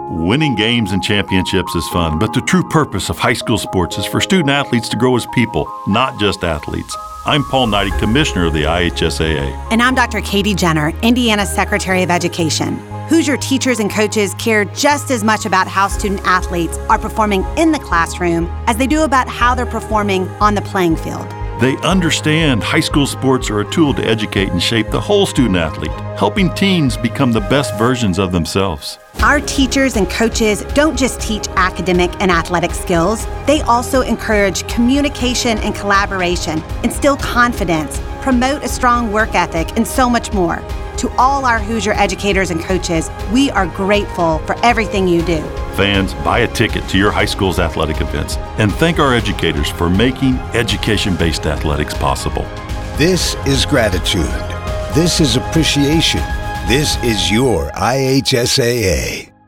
Winning games and championships is fun, but the true purpose of high school sports is for student athletes to grow as people, not just athletes. I'm Paul Knighty, Commissioner of the IHSAA. And I'm Dr. Katie Jenner, Indiana Secretary of Education. Hoosier teachers and coaches care just as much about how student athletes are performing in the classroom as they do about how they're performing on the playing field. They understand high school sports are a tool to educate and shape the whole student athlete, helping teens become the best versions of themselves. Our teachers and coaches don't just teach academic and athletic skills, they also encourage communication and collaboration, instill confidence, promote a strong work ethic, and so much more. To all our Hoosier educators and coaches, we are grateful for everything you do. Fans, buy a ticket to your high school's athletic events and thank our educators for making education-based athletics possible. This is gratitude. This is appreciation. This is your IHSAA.